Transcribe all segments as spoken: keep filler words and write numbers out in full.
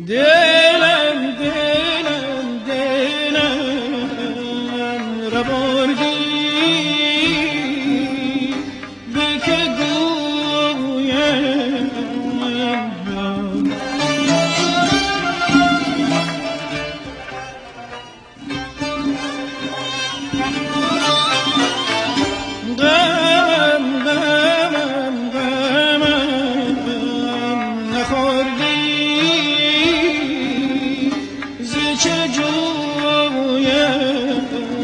دلم دلم دلم را بردی به که گویم غمم غمم غمم نخوردی ز چه جویم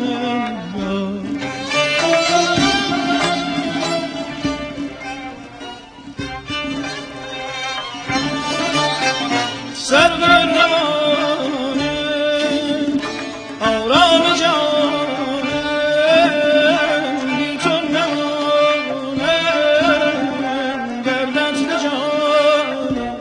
سرو روانه آرام جانم بی تو نمانم گردت به جانم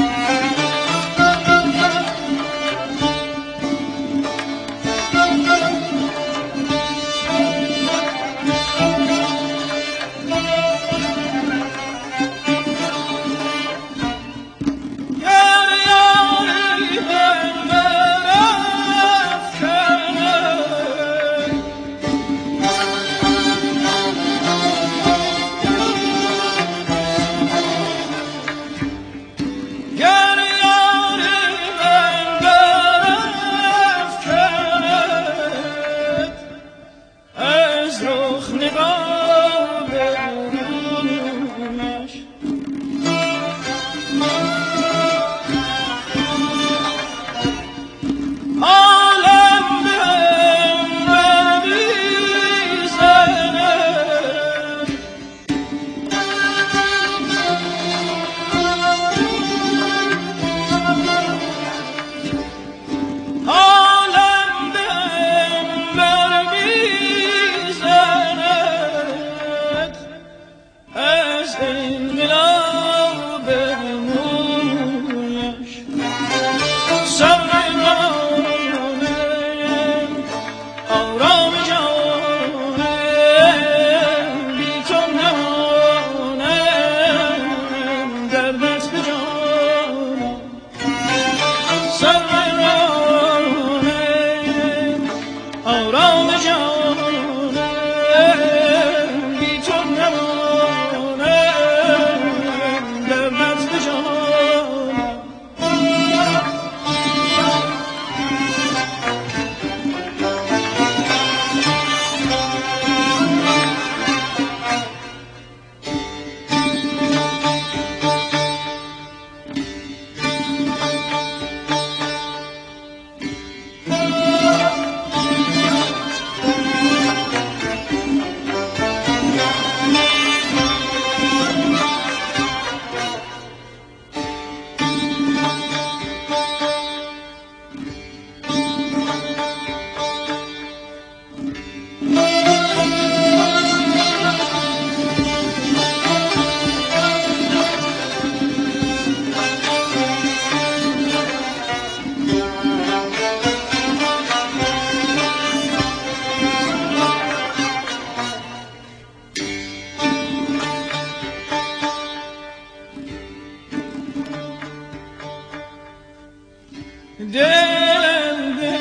دلم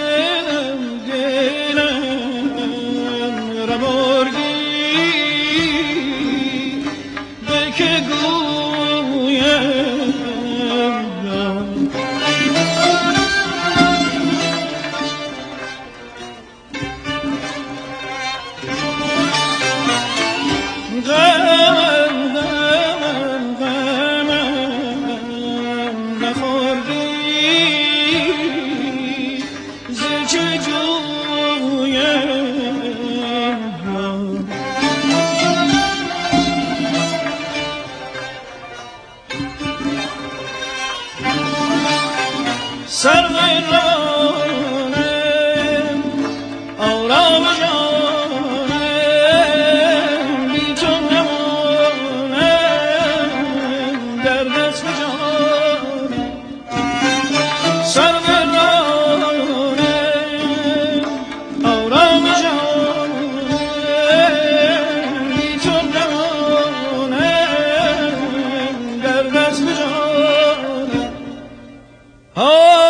دلم دلم را بردی به که گویم غمم غمم غمم نخوردی ز چه جویم سرو روانه آرام جانم بی تو نمانم گردت به جانم سرو روانه آرام جانم بی تو نمانم گردت به جانم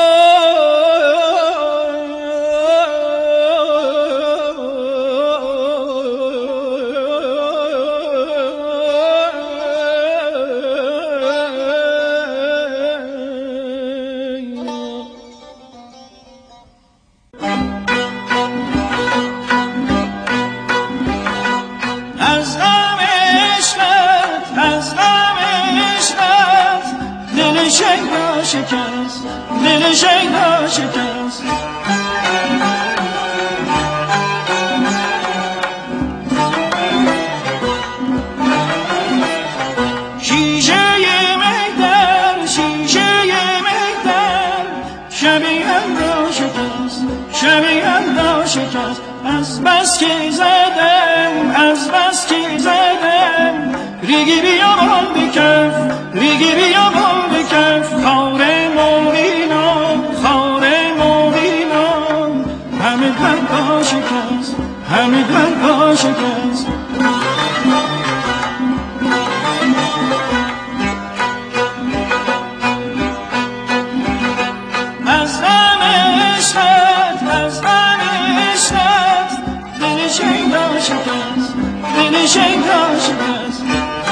شکست دل شیدا شکست شیشه مهتر شیشه مهتر شبیهم را شکست شبیهم را شکست از بس که زدم از بس که زدم ریگی بیامون بکف ریگی بیامون بکف خار مولینا خار مولینا همه قلبا شکست همه قلبا شکست از غم عشقت از غم عشقت دل شیدا شکست دل شیدا شکست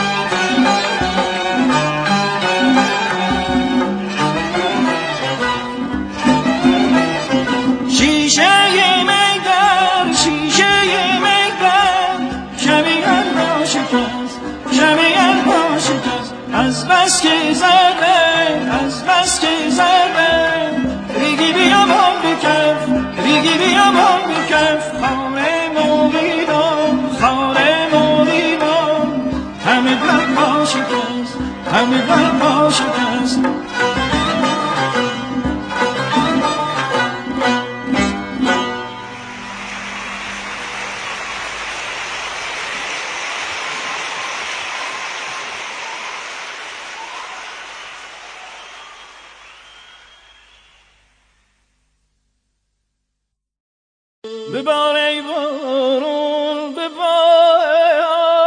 از بس که زدم از بس که زدم ریگی بیامون بکف ریگی بیامون بکف خار مولیدم خار مولیدم همه قلبا شکست همه قلبا شکست ببار ای بارون ببار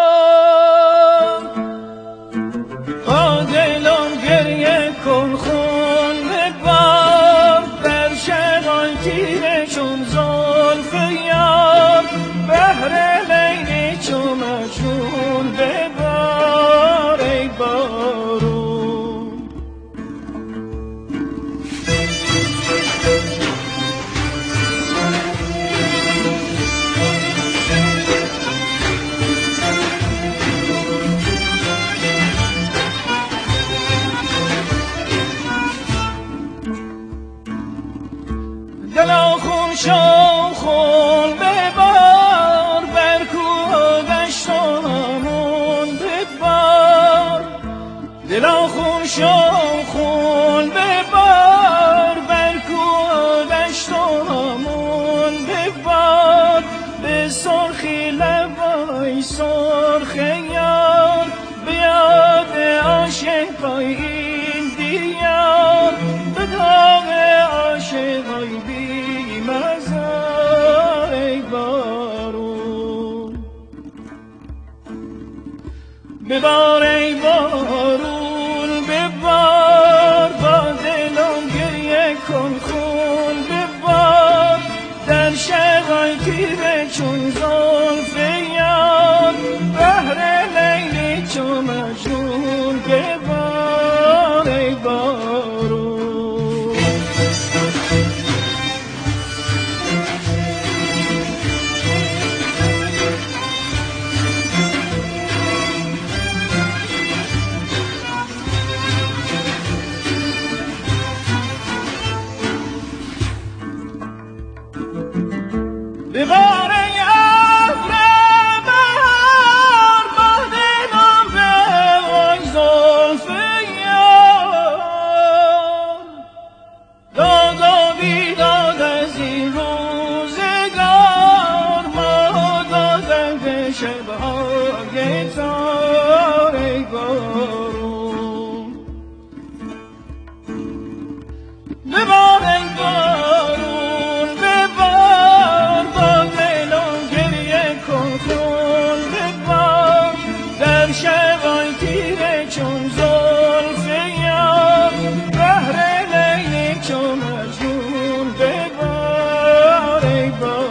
با دلم گریه کن خون ببار در شغال تیره چون زلف یار بهر لیلی چون مجنون ببار ای بارون دلا خون شو خون ببار بر کوه و دشتامون ببار دلا خون شو خون ببار بر کوه و دشتامون ببار به سرخی لبای سرخ یار بیاد عاشق پای این دیار به داغ عاشقای بی مزار ای بارون ببار ای بارون ببار با دلم گریه کن خون ببار در شغال تیره چون زلف یار بهر لیلی چون مجنون ببار ای بارون ببار ای ابر بهار با دلم بوای زلف یار داد و بیداد از این روزگار ما دادن به شبهای تار ای بارون ببار ای بارون ببار با دلم گریه کن خون ببار در شغال تیره چون زلف یار بهر لیلی چون مجنون ببار ای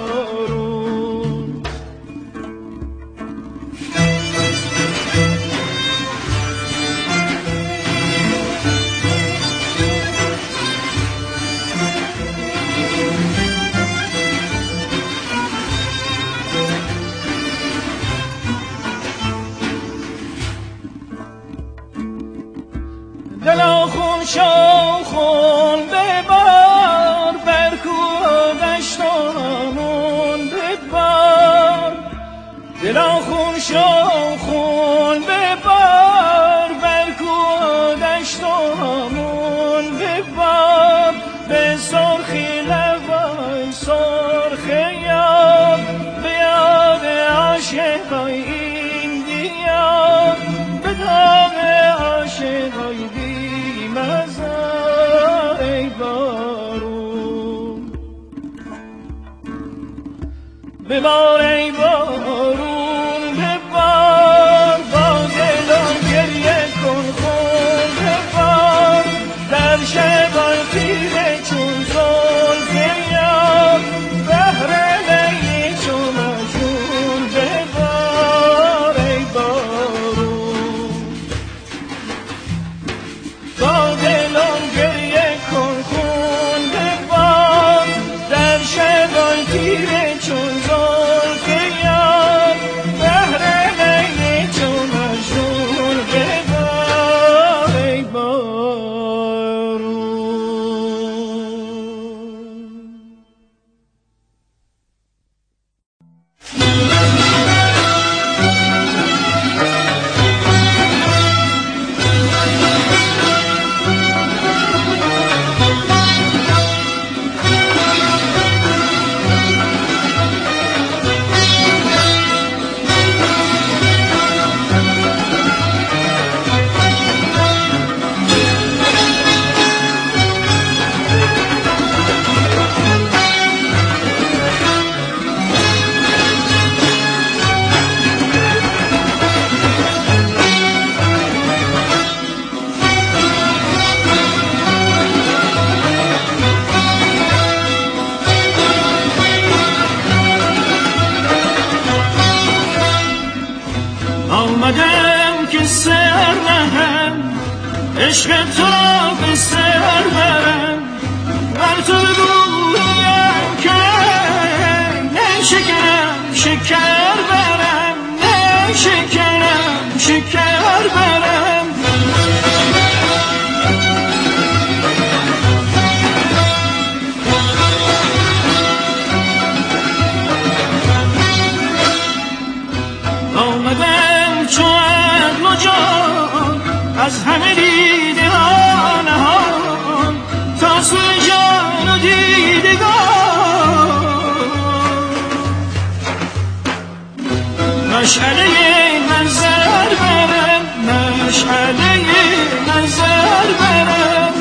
بارون دلا خون شو خون ببار بر کوه دشتامون ببار دلا خون شو خون ببار بر کوه دشتامون ببار به سرخی لبای سرخ یار به یاد عاشقای این دیار به داغ عاشقای ای بارون ببار ای بارون ببار با دلم گریه کن خون ببار در شبان تیره چون زلف یار بهر لیلی چون مجنون ببار ای بارون با دلم گریه کن خون ببار در شبان تیره چون زلف یار بهر لیلی چون مجنون ببار ای بارون آمدم که سر نهم عشق تو به سر برم بر تو بگویم که نه شکرم شکر برم نه شکرم شکر برم آمدم چو عقل و جان از همه دیده ها نهان تا سوی جان و دیدگان مشعله نظر برم مشعله نظر برم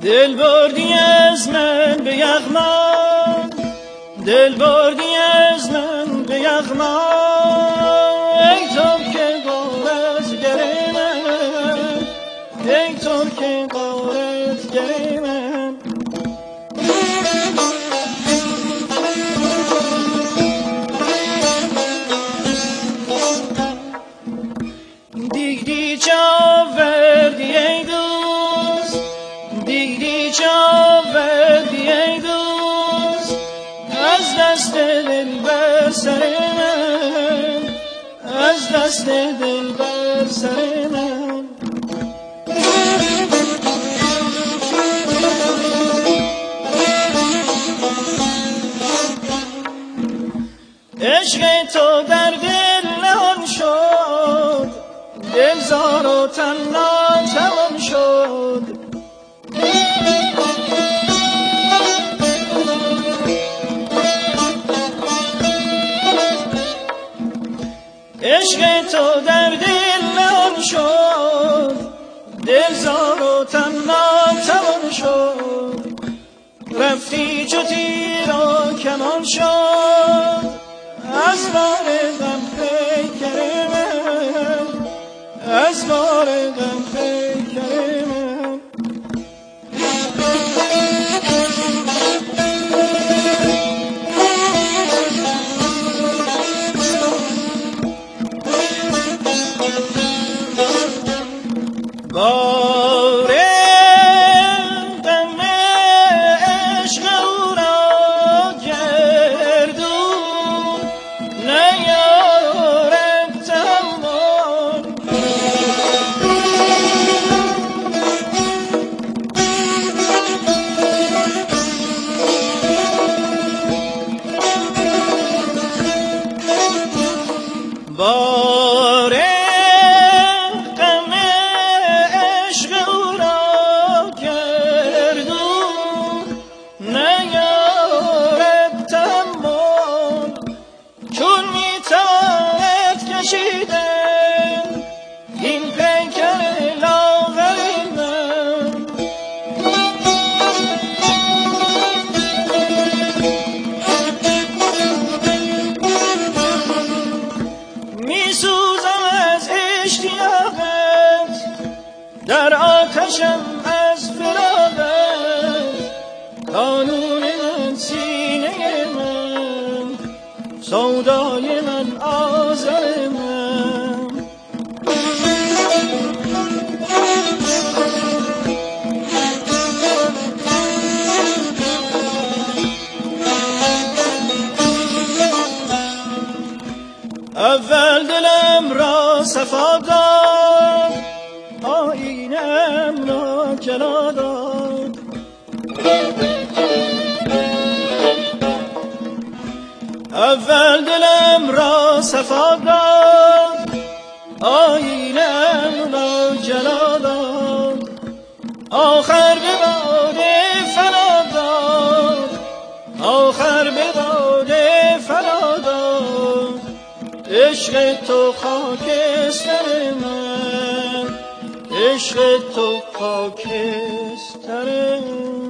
دل بردی از من به یغما، دل بردی از من به یغما، ای تو که غارتگر من، ای تو که غارتگر من. دیگری چه آوردی ای دوست، دیگری چه آوردی ای دوست، از دست دل بر سر من، از دست دل بر سر من. عشق تو در دل نهان شد، دل زار و تنها توان شد. عشق تو در دل نهان شد، دل زار و تنها توان شد. رفتی چو تیر و کمان شد، از بار غم پیکر من، از بار غم پیکر من. بار غم عشق او را گردون نیارد تحمل. بار غم عشق او را گردون نیارد تحمل. چون میتواند کشیدن این پیکر لاغر من، میسوزم از اشتیاقت، در آتشم از فراقت. قانون من سینه من، سودای من آزار من. اول دلم را صفا داد، آینم را جلا داد. اول دلم را صفا داد، آینم را جلا داد. آخر به باده فنا داد، آخر به باده فنا داد. عشق تو خاکستر من، عشق تو خاکستر من.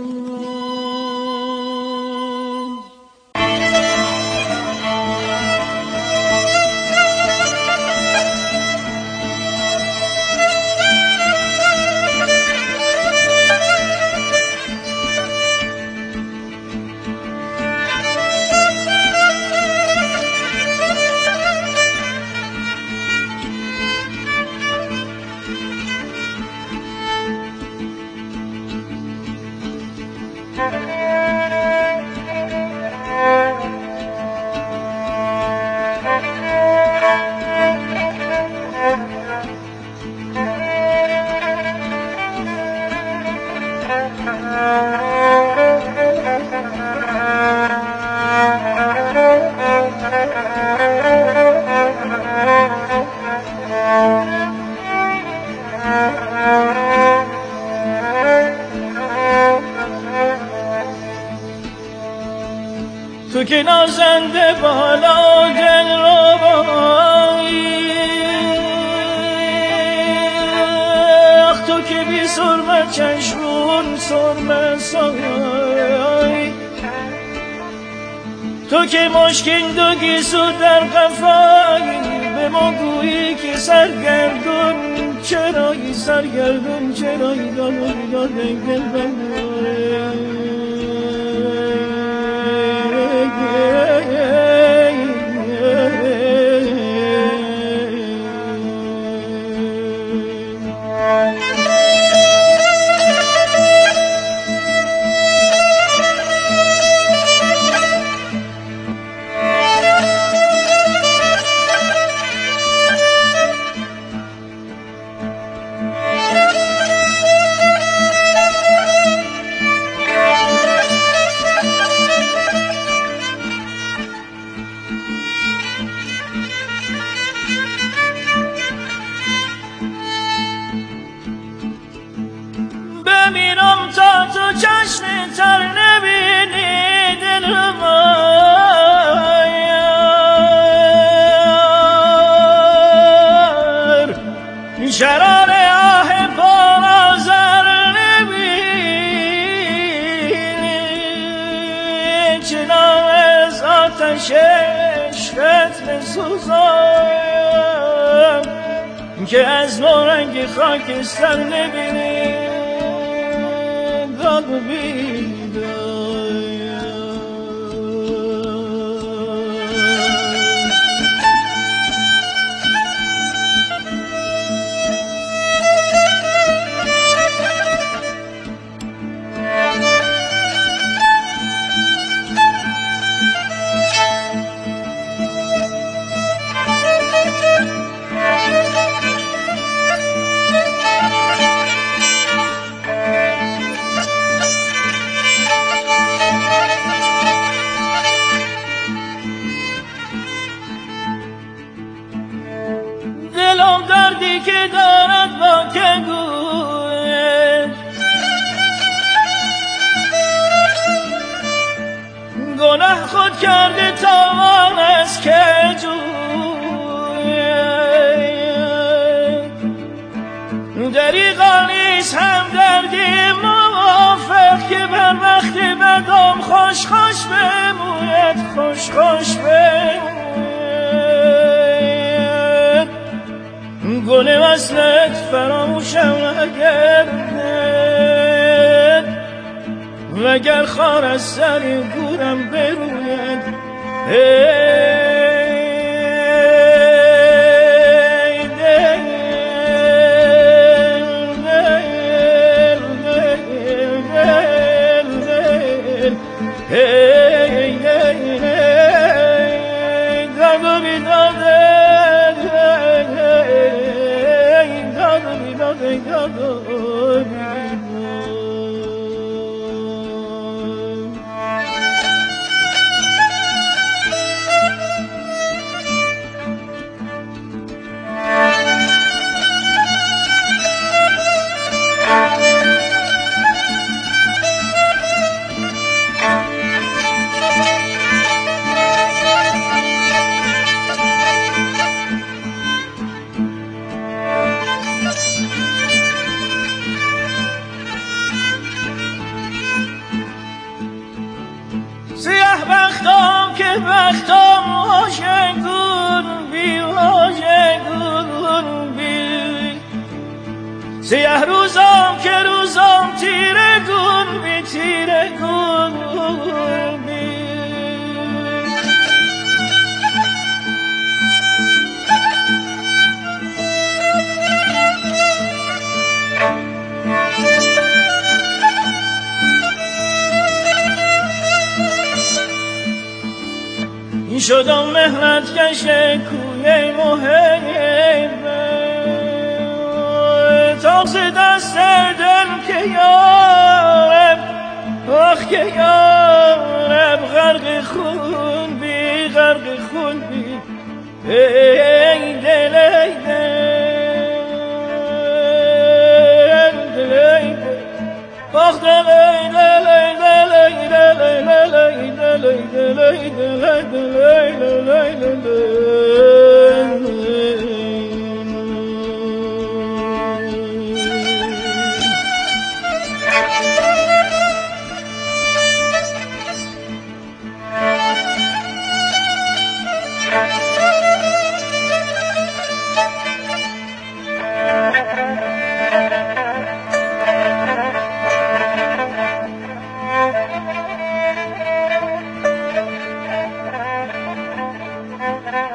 تو که نازنده بالا دل ربایی، آخ تو که بی سرمه چشمون سرمه تو که مشکین دو گیسو در قفایی به ما گویی که سرگردون چرایی سرگردون چرایی دادو داده گل بمیرم تا تو چشم تر نبینی دل مار شرار آه پر آذر نبینی چنان از آتش عشقت بسوزم که از نورنگ خاکستر نبینی God be دلم دردی که دارد با که گوید گناه خود کرده تاوان است که جوید دریغا نیست هم دردی موافق که بر وقت بدم خوش خوش بموید خوش خوش بموید گل وصلت فراموشم نگردد وگر خار از سر گورم بروید ای دل دل دل دل ای دل دادو بیداده سیاه بختم که بختم آشنگون بی آشنگون بی سیاه روزم که روزم تیره گون بی تیره گون بی شدم مهنت کش کوی محبه تاقص دست دل که یارب آخ که یارب غرق خون بی غرق خون بی ای دل ای دل دل ای دل آخ دل ای دل ای دل ای دل ای دل ای دل ای دل ای دل ای دل ای دل ای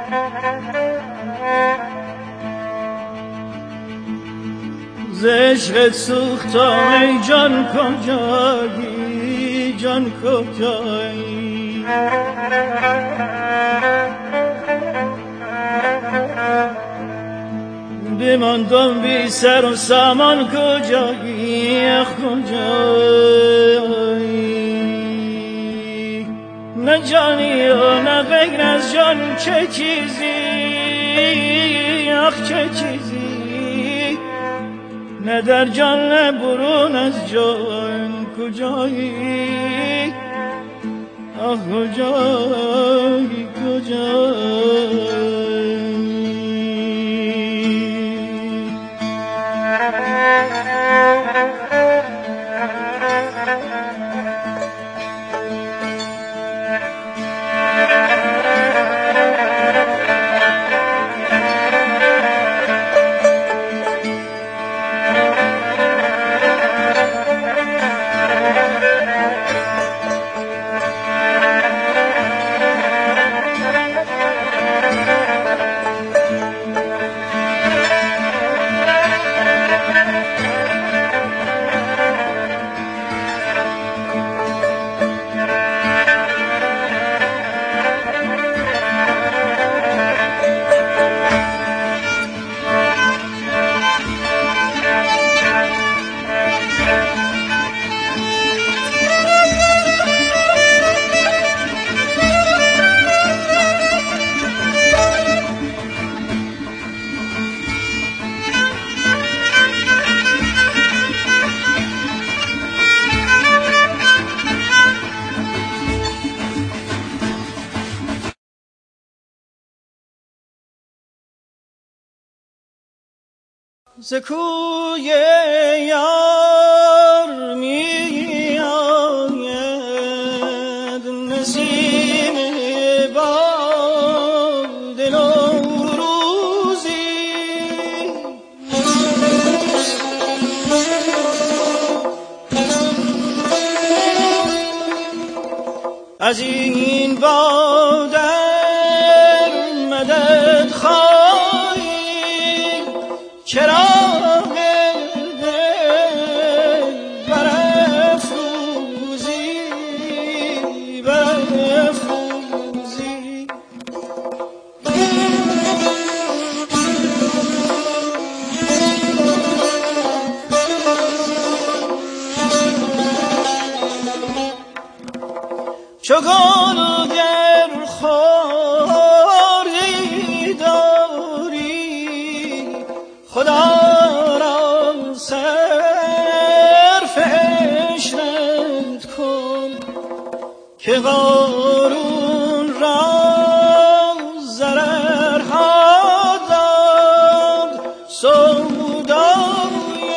ز عشقت سوختم ای جان کجایی جان کجایی بماندم بی سر و سامان کجایی کجایی نه جانی و نه غیر از جان چه چیزی آخ چه چیزی نه در جان نه برون از جان کجایی آخ کجایی کجایی ز کوی یار می آید نسیم باد نوروزی از این باد مدد خواهی چرا چو گلگر خواری داری خدا را صرف عشرت کن که قارون را ضررها داد سودای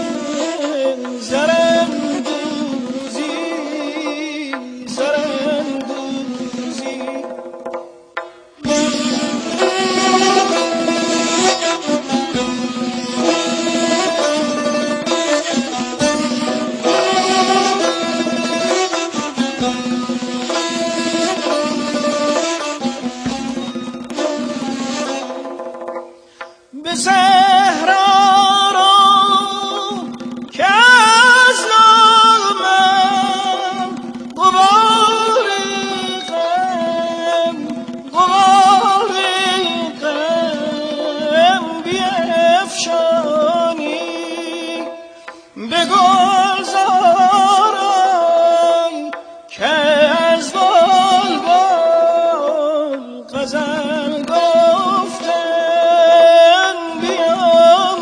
زرندوزی زرندوزی به صحرا رو که از نامم غباری غم غباری غم بیفشانی به گلزارم که از بلبل غزل گفتن بیاموزی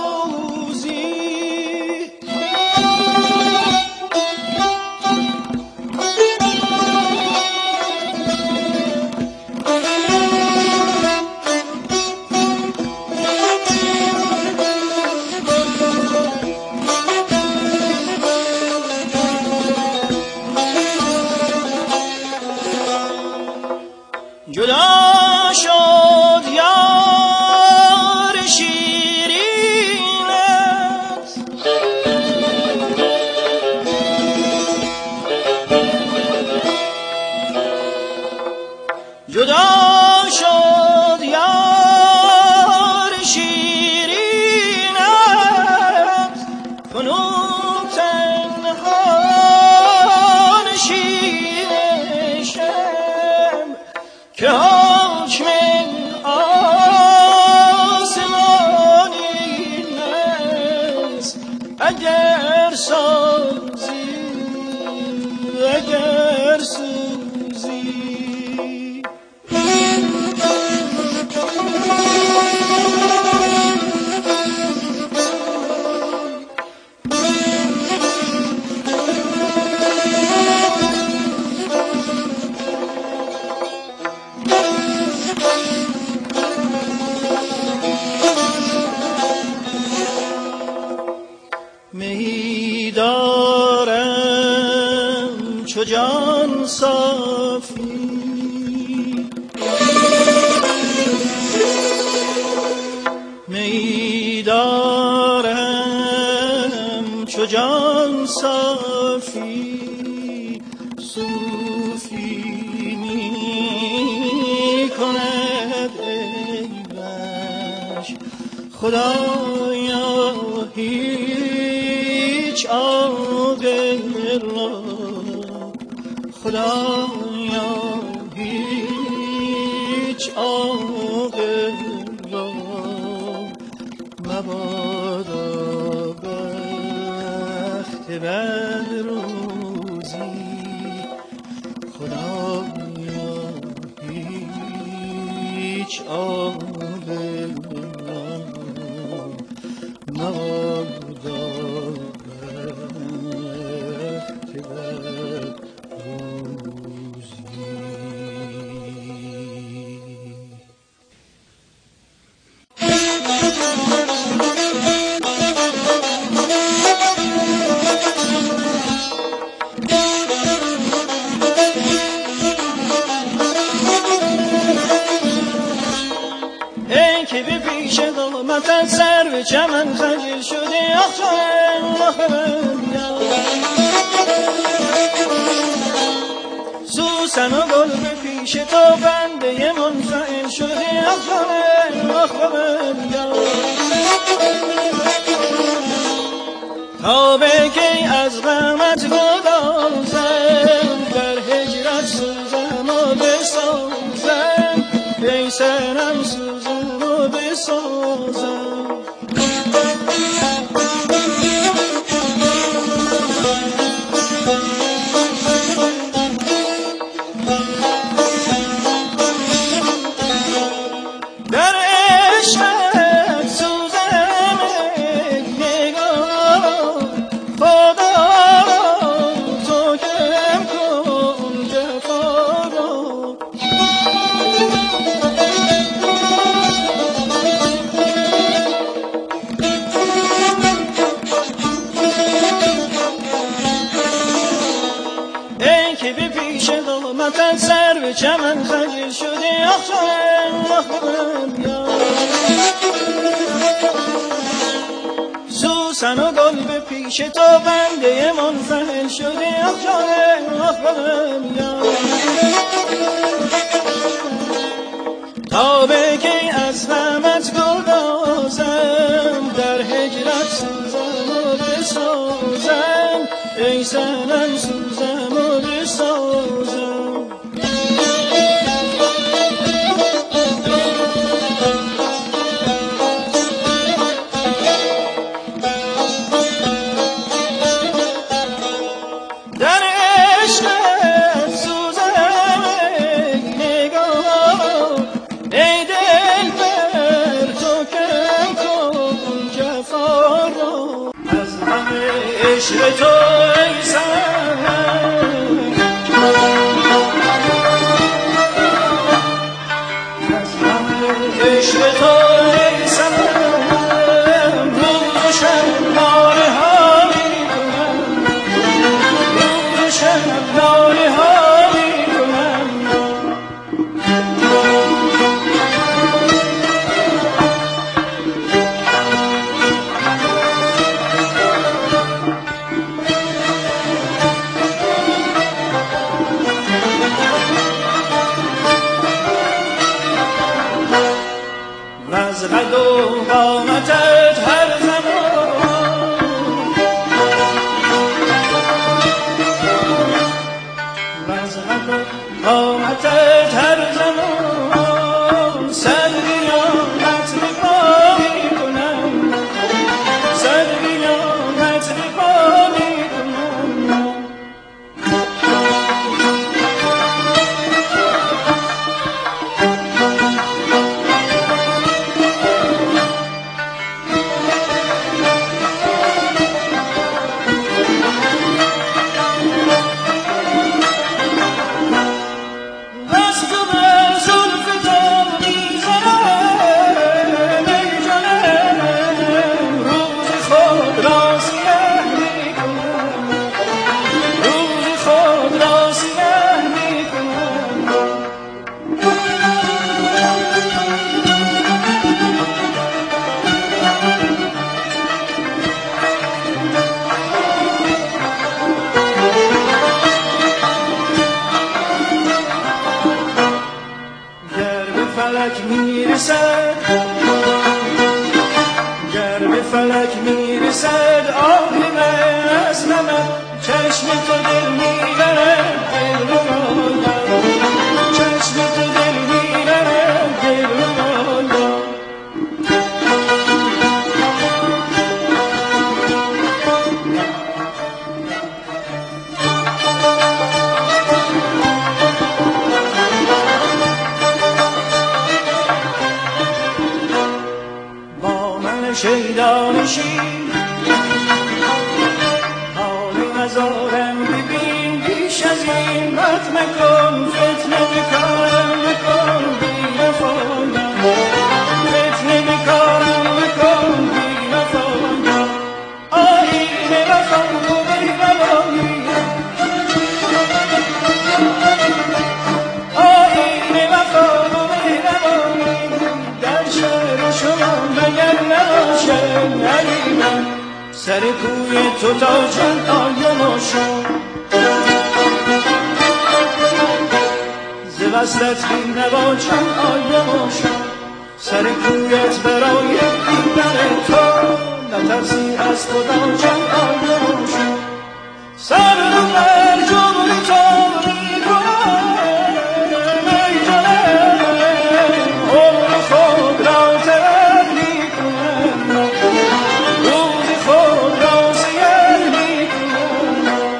چو جان صافی می دارم چو جان صافی صوفی می کند عیبش خدایا هیچ عاقل را خدایا هیچ عاقل را مبادا بخت بر روزی خدایا هیچ عاقل را مبادا بخت بر قامتت سر به چمن خجل شده آخ سوسن و گل به پیش تو بنده منفعل شده آخ تا به کی از غمت گدازم در هجرت سوزم و بسازم ای سرم سوزم و بسازم در عشقت سوزم نگاه خدا تو کم کن جفا را ای که به پیش قامتت سر به چمن خجل شده آخ سوسن و گل به پیش تو بنده منفعل شده آخ تا به کی از غمت گدازم در هجرت سوزم و بسازم ای سنم سوزم و بسازم در عشقت سوزم نگاه ای دل بر تو کم کن جفا را از همه عشق تو ای سنم از همه عشق تو ای سنم روز و شب ناله ها می کنم روز و شب ناله ها می کنم از قد و قامتت هر زمان از قد و قامتت هر زمان سر قیامت به پا می کنم سر قیامت به پا می کنم شیدا نشین حال نزارم ببین بیش از این بد مکن فتنه بکارم مکن بی وفایم فتنه بکارم مکن بی وفایم آیین وفا و مهربانی آیین وفا و مهربانی در شهر شما مگر نباشد علی من سر کوی تو تا جان آیم و شد ز وصلت بی نباشم آیم و شد سر کویت برای دیدن تو نترسی از خدا جان آیم و شد سر رو بر جمعی تو می کنم ای جانم عمر خود را تبر می کنم روز خود را سیر می کنم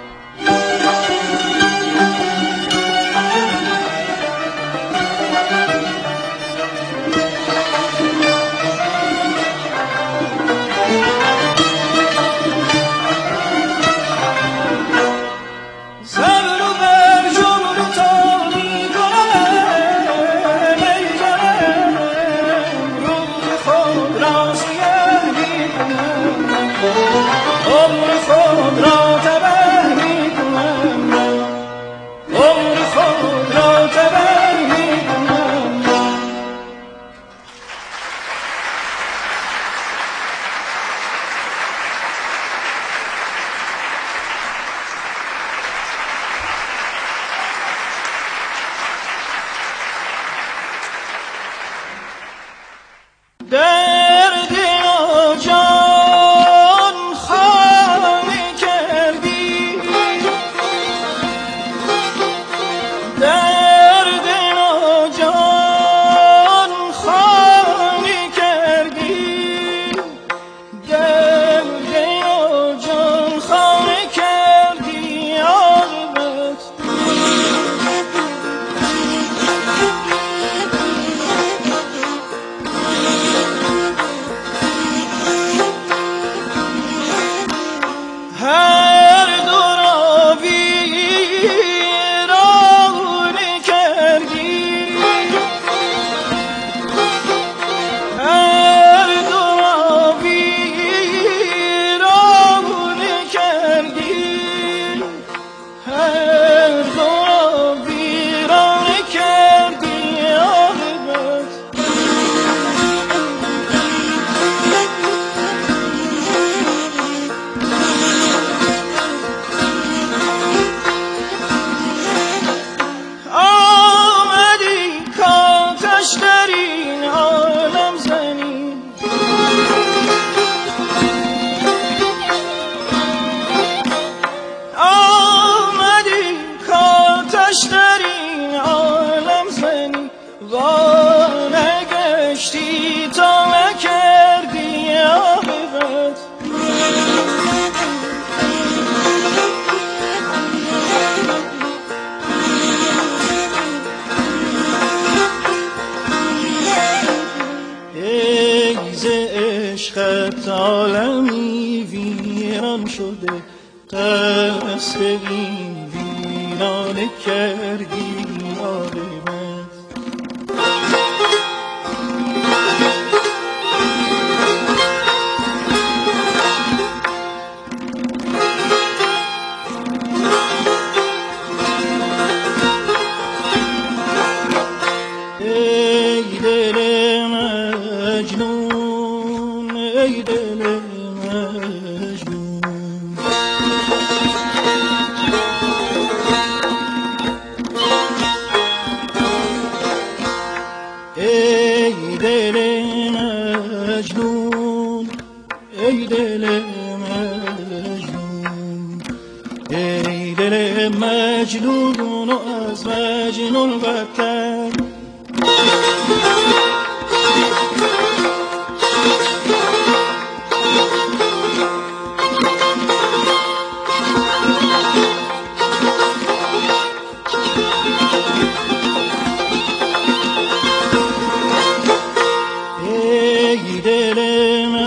سر رو بر جمعی تو می کنم ای جانم روز خود را سیر می کنم عمر خود را تبر می کنم عمر خود را تبر می کنم درد و جان خانه کردی درد و جان خانه کردی درد و جان خانه کردی عاقبت هر دو را ویران کردی هر دو را ویران کردی هر دو را ویران کردی عاقبت آمدی کاتش در این عالم زنی آمدی کاتش در این عالم زنی وانگشتی تا نکردی عاقبت ای ز عشقت عالمی ویران شده قصد این ویرانه کردی عاقبت ای دل مجنون ای دل مجنون ای دل مجنون ای دل مجنون ای دل مجنون و از مجنون بدتر ای دل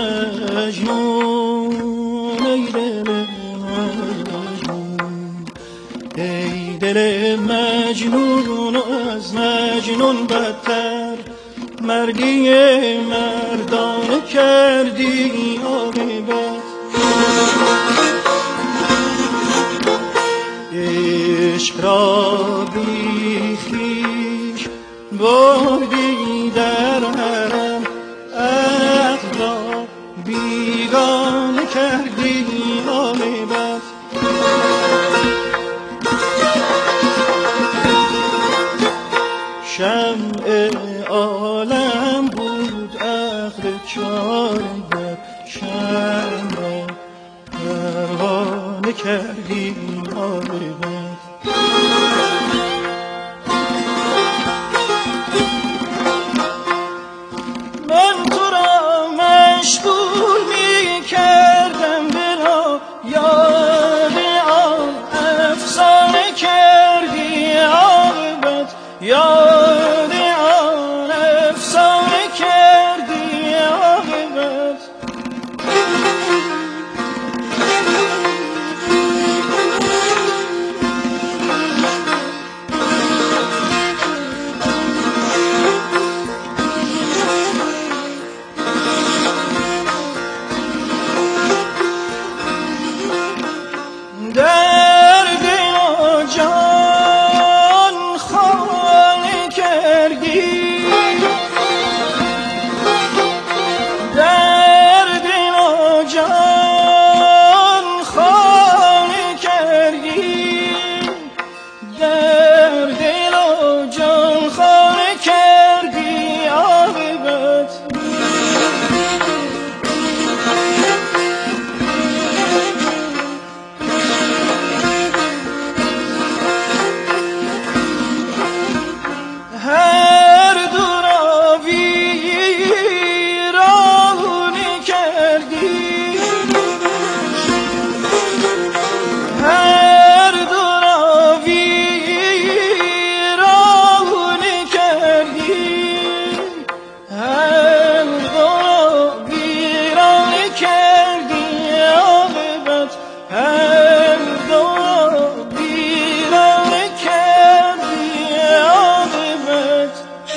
کردی مردان کردی عاقبت عشق را بی خویش بردی در حرم عقل را بیگانه کردی عاقبت شمع عالم بود عقل چاره شمع را پروانه کردی عاقبت من تو را مشغول می کردم دلا یاد آن افسانه کردی عاقبت یاد آن افسانه کردی عاقبت در دل و جان خانه کردی در دل و جان خانه کردی در دل و جان خانه کردی عاقبت هر دو را ویرانه کردی هر دو را ویرانه کردی هر دو را ویرانه کردی عاقبت هر دو را ویرانه کردی عاقبت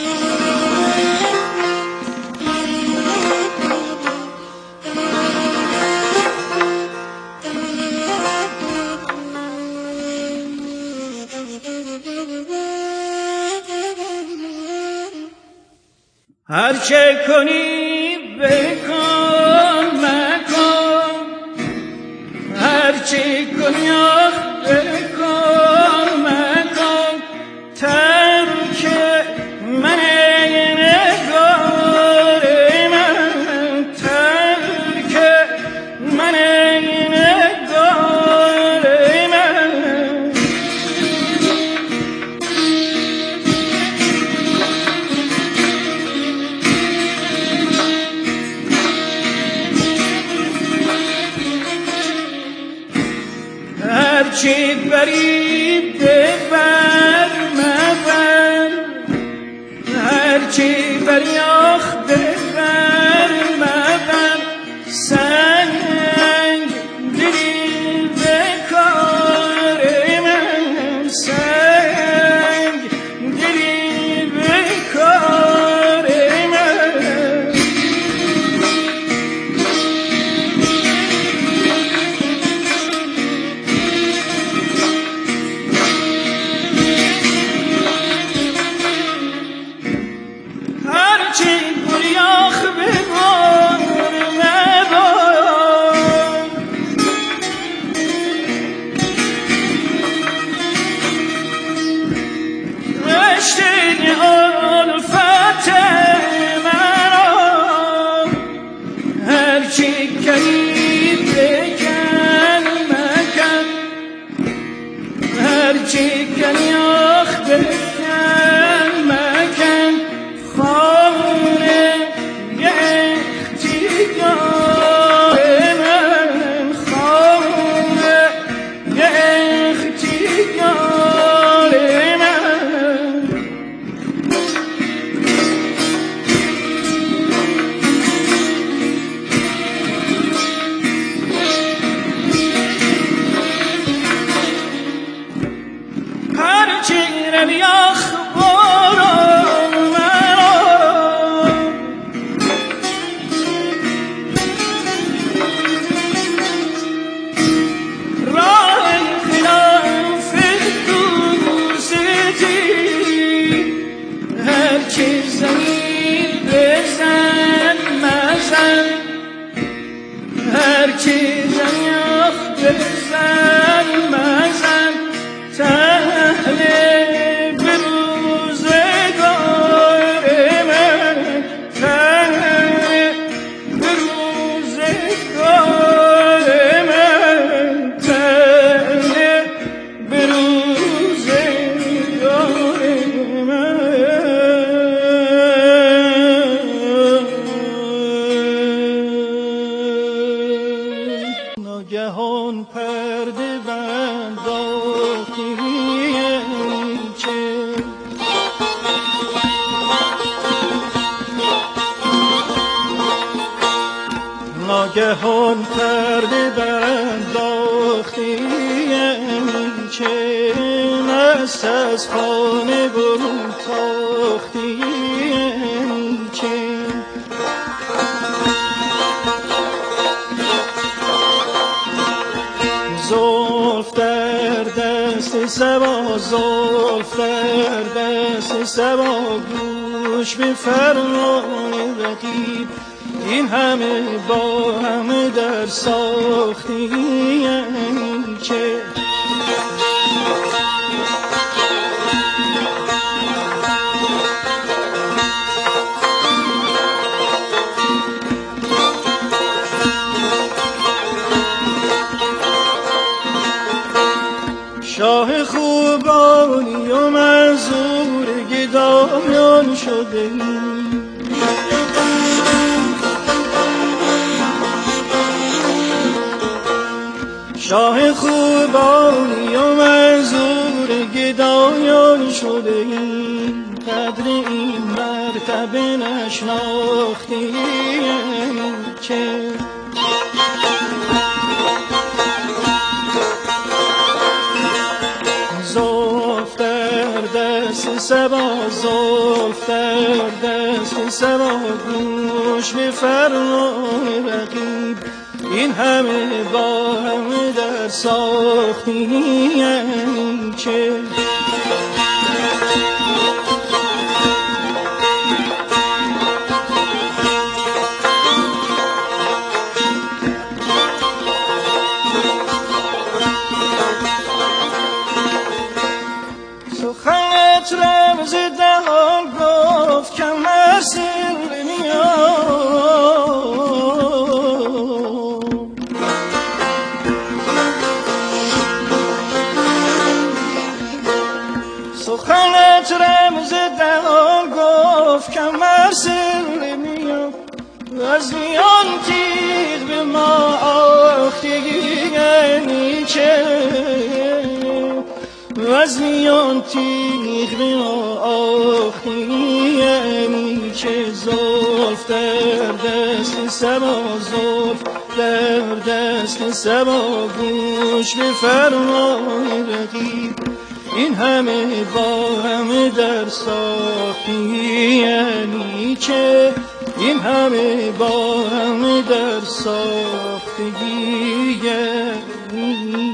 هر چه کنی بکن مکن هر چه کنی آخ بکن مکن ترک من نگار من ترک من نگار من هرچی بری ببر مبر هرچی بری آخ ببر مبر سنگ دلی به کار من سنگ دلی به کار من هرچی بری آخ ببر مبر رشته الفت مرا هرچی کنی بکن مکن هرچی کنی آخ بکن مکن خانه اختیار من خانه اختیار من ناگهان پرده بنداختی چه ناگهان پرده بنداختی چه نست از خانه برون تاختی چه زلف در دست صبا زلف در دست صبا گوش به فرمان رقیب این همه با همه در ساختی چه شاه خوبانی و منظور گدایان شده شاه خوبانی و منظور گدایان شده قدر این مرتبه نشناختی چه زلف در دست صبا زلف در دست صبا گوش به فرمان رقیب این همه با همه در ساختی چه سخنت رمز دهان گفت کم از سر میاد سخنت رمز دهان گفت کم از سر میاد از میان تیغ به ما آختگی چه از میان تیغ به ما آختی چه زلف در دست صبا زلف در دست صبا گوش به فرمان رقیب این همه با همه در ساختی چه این همه با همه در ساختگی